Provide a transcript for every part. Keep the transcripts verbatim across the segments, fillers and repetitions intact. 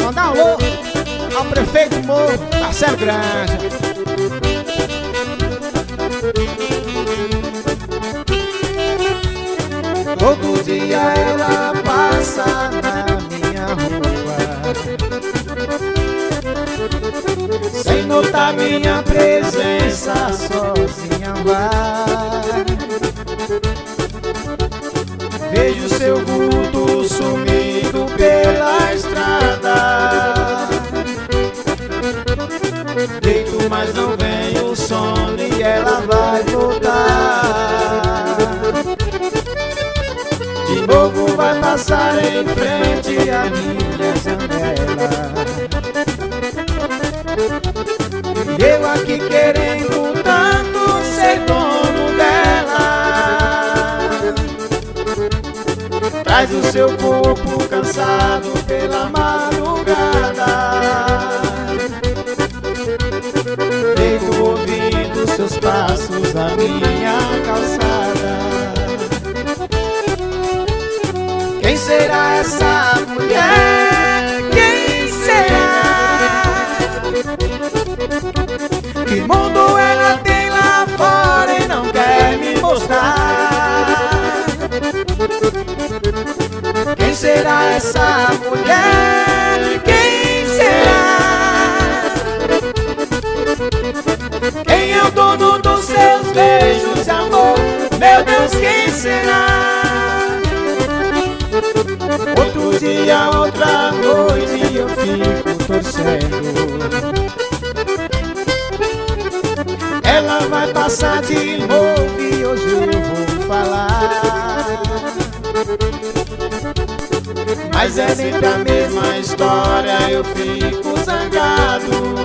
Mandar um alô ao prefeito do Morro, Marcelo Granja. Todo dia ela passa na minha rua, sem notar minha presença, sozinha vai. Vejo seu vulto sumindo pela estrada, deito mas não vem o sono e ela vai voltar. De novo vai passar em frente à minha janela, e eu aqui querendo tanto ser dono dela. Traz o seu corpo cansado pela madrugada, deito ouvindo seus passos na minha calçada. Quem será essa mulher? Quem será? Que mundo ela tem lá fora e não quer me mostrar? Quem será essa mulher? Quem será? Quem é o dono dos seus beijos de amor? Meu Deus, quem será? Outro dia, outra noite eu fico torcendo. Ela vai passar de novo e hoje eu vou falar. Mas é sempre a mesma história, eu fico zangado.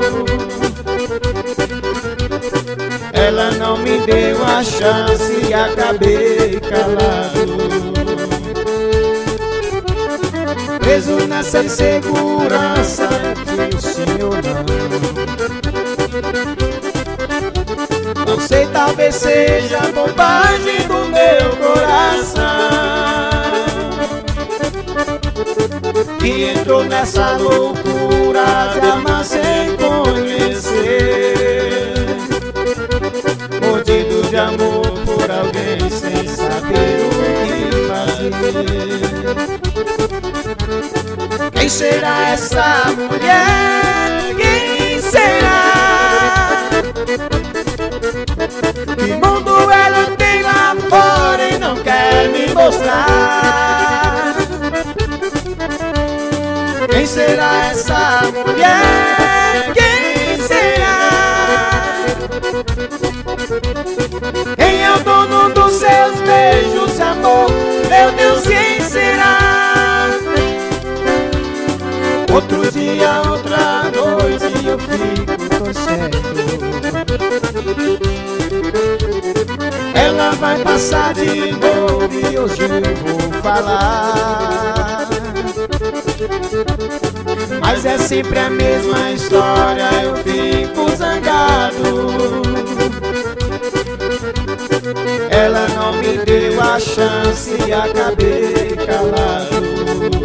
Ela não me deu a chance e acabei calado, preso nessa insegurança que o senhor não. Não sei, talvez seja bobagem do meu coração, que entrou nessa loucura de amar sem conhecer, mordido de amor por alguém sem saber o que fazer. Quem será essa mulher? Quem será? Que mundo ela tem lá fora e não quer me mostrar? Quem será essa mulher? Quem será? Quem é o dono dos seus beijos de amor? Meu Deus, quem será? Outro dia, outra noite eu fico torcendo. Ela vai passar de novo e hoje eu vou falar. Mas é sempre a mesma história, eu fico zangado. Ela não me deu a chance e acabei calado,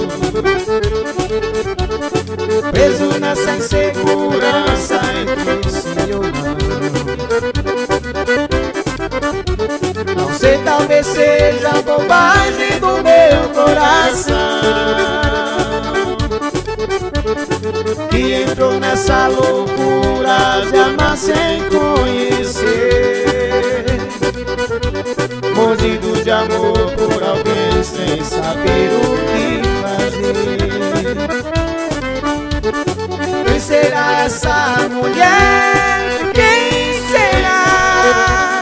preso nessa insegurança entre si ou não. Não sei, talvez seja bobagem do meu coração, que entrou nessa loucura de amar sem conhecer, mordido de amor por alguém sem saber o que fazer. Quem será essa mulher? Quem será?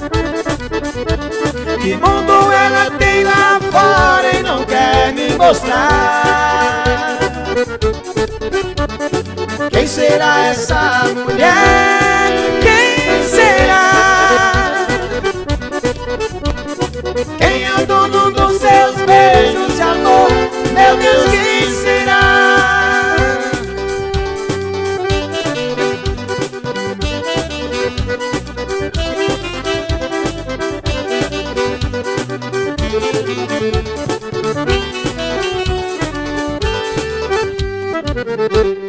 Que mundo ela tem lá fora e não quer me mostrar? Quem será essa mulher? Quem será? Quem é o dono dos seus beijos de amor? Meu Deus, quem será? Música